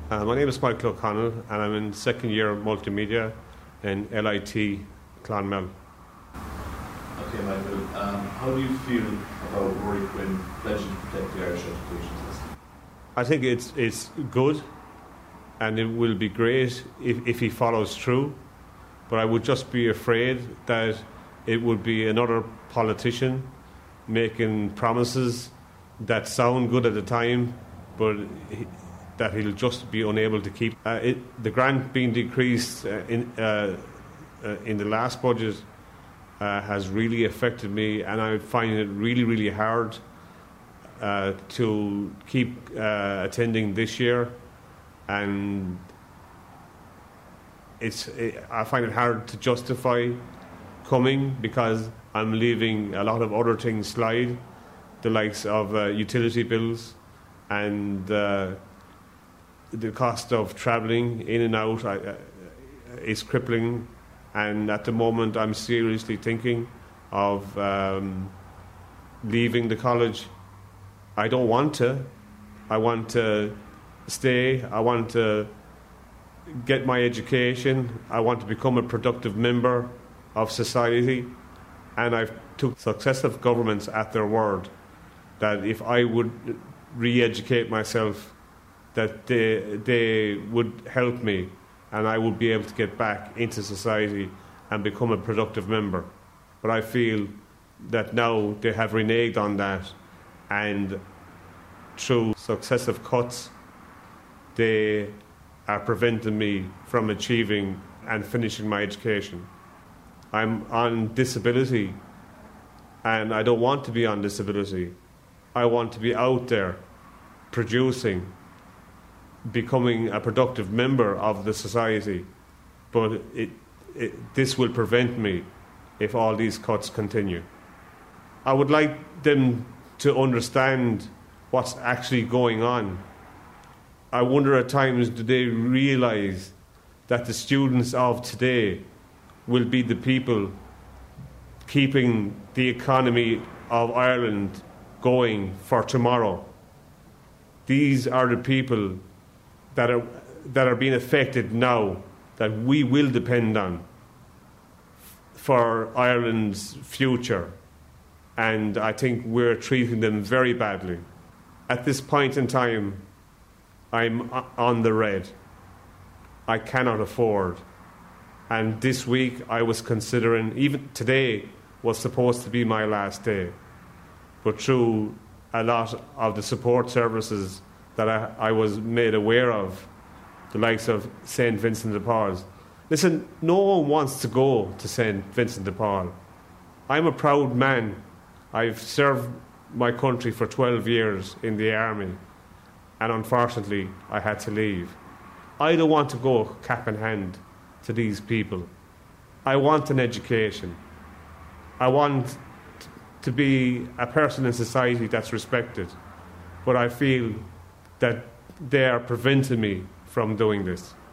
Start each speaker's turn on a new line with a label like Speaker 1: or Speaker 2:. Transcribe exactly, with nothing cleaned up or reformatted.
Speaker 1: Uh, my name is Michael O'Connell, and I'm in second year of multimedia in L I T Clonmel.
Speaker 2: Okay, Michael, um, how do you feel about Rory Quinn pledging to protect the Irish education system?
Speaker 1: I think it's it's good, and it will be great if, if he follows through. But I would just be afraid that it would be another politician making promises that sound good at the time, but he, that he'll just be unable to keep. Uh, it, the grant being decreased uh, in uh, uh, in the last budget uh, has really affected me, and I find it really, really hard uh, to keep uh, attending this year. And it's it, I find it hard to justify coming because I'm leaving a lot of other things slide, the likes of uh, utility bills and uh, the cost of travelling in and out uh, is crippling. And at the moment, I'm seriously thinking of um, leaving the college. I don't want to. I want to stay. I want to get my education. I want to become a productive member of society. And I've took successive governments at their word that if I would re-educate myself, that they, they would help me and I would be able to get back into society and become a productive member. But I feel that now they have reneged on that, and through successive cuts, they are preventing me from achieving and finishing my education. I'm on disability, and I don't want to be on disability. I want to be out there producing, becoming a productive member of the society. But it, it, this will prevent me if all these cuts continue. I would like them to understand what's actually going on. I wonder at times, do they realise that the students of today will be the people keeping the economy of Ireland going for tomorrow? These are the people that are that are being affected now, that we will depend on for Ireland's future. And I think we're treating them very badly. At this point in time, I'm on the red. I cannot afford. And this week I was considering, even today was supposed to be my last day. But through a lot of the support services that I, I was made aware of, the likes of Saint Vincent de Paul. Listen, no one wants to go to Saint Vincent de Paul. I'm a proud man. I've served my country for twelve years in the army, and unfortunately I had to leave. I don't want to go cap in hand to these people. I want an education. I want to be a person in society that's respected. But I feel that they are preventing me from doing this.